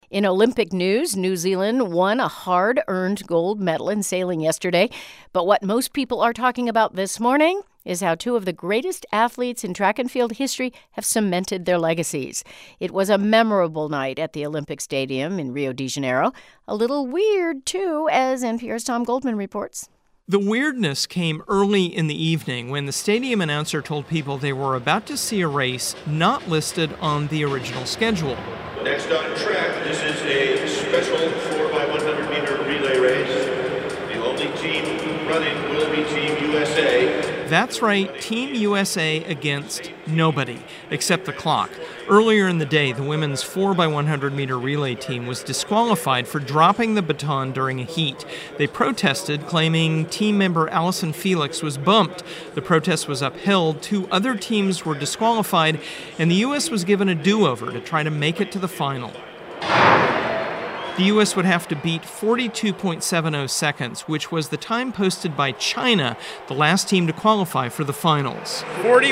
In Olympic news, New Zealand won a hard-earned gold medal in sailing yesterday. But what most people are talking about this morning is how two of the greatest athletes in track and field history have cemented their legacies. It was a memorable night at the Olympic Stadium in Rio de Janeiro. A little weird, too, as NPR's Tom Goldman reports. The weirdness came early in the evening when the stadium announcer told people they were about to see a race not listed on the original schedule. Next on track, this is a special 4x100-meter relay race. The only team running will be Team USA. That's right, Team USA against nobody, except the clock. Earlier in the day, the women's 4x100-meter relay team was disqualified for dropping the baton during a heat. They protested, claiming team member Allison Felix was bumped. The protest was upheld, 2 other teams were disqualified, and the U.S. was given a do-over to try to make it to the final. The U.S. would have to beat 42.70 seconds, which was the time posted by China, the last team to qualify for the finals.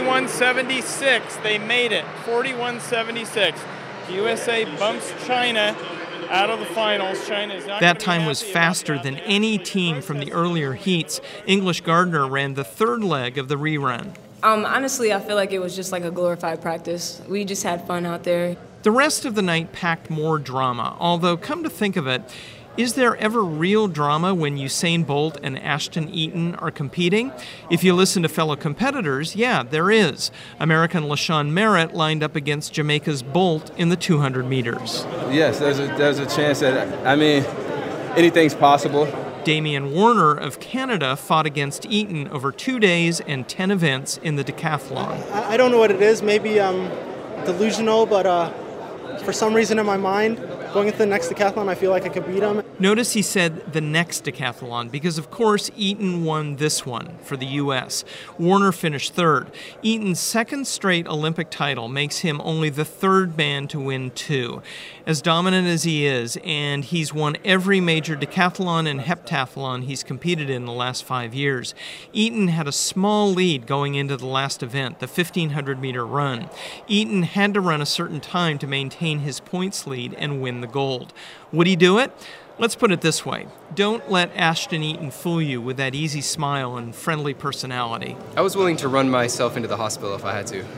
41.76, they made it. 41.76. The USA bumps China out of the finals. China is not. That time was faster than any team from the earlier heats. English Gardner ran the third leg of the rerun. Honestly, I feel like it was just like a glorified practice. We just had fun out there. The rest of the night packed more drama, although come to think of it, is there ever real drama when Usain Bolt and Ashton Eaton are competing? If you listen to fellow competitors, yeah, there is. American LaShawn Merritt lined up against Jamaica's Bolt in the 200 meters. Yes, there's a chance that, anything's possible. Damian Warner of Canada fought against Eaton over 2 days and 10 events in the decathlon. I don't know what it is. Maybe I'm delusional, but for some reason in my mind, going into the next decathlon, I feel like I could beat him. Notice he said the next decathlon because, of course, Eaton won this one for the U.S. Warner finished third. Eaton's second straight Olympic title makes him only the third man to win 2. As dominant as he is, and he's won every major decathlon and heptathlon he's competed in the last 5 years, Eaton had a small lead going into the last event, the 1,500-meter run. Eaton had to run a certain time to maintain his points lead and win the gold. Would he do it? Let's put it this way. Don't let Ashton Eaton fool you with that easy smile and friendly personality. I was willing to run myself into the hospital if I had to.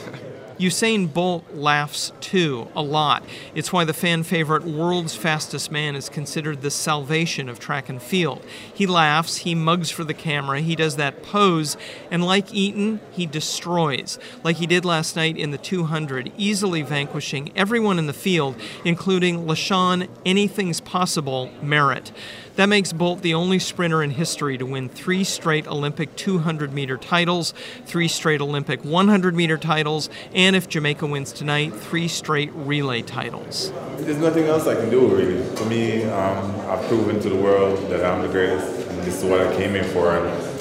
Usain Bolt laughs, too, a lot. It's why the fan favorite world's fastest man is considered the salvation of track and field. He laughs, he mugs for the camera, he does that pose, and like Eaton, he destroys, like he did last night in the 200, easily vanquishing everyone in the field, including LaShawn Anything's Possible Merritt. That makes Bolt the only sprinter in history to win 3 straight Olympic 200-meter titles, 3 straight Olympic 100-meter titles, and if Jamaica wins tonight, 3 straight relay titles. There's nothing else I can do, really. For me, I've proven to the world that I'm the greatest, and this is what I came in for,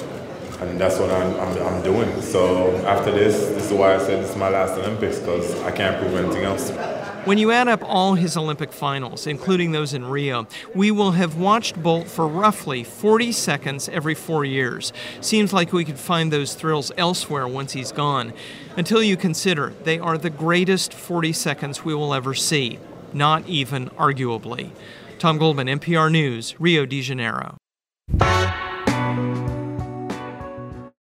and that's what I'm doing. So after this is why I said this is my last Olympics, because I can't prove anything else. When you add up all his Olympic finals, including those in Rio, we will have watched Bolt for roughly 40 seconds every 4 years. Seems like we could find those thrills elsewhere once he's gone. Until you consider they are the greatest 40 seconds we will ever see, not even arguably. Tom Goldman, NPR News, Rio de Janeiro.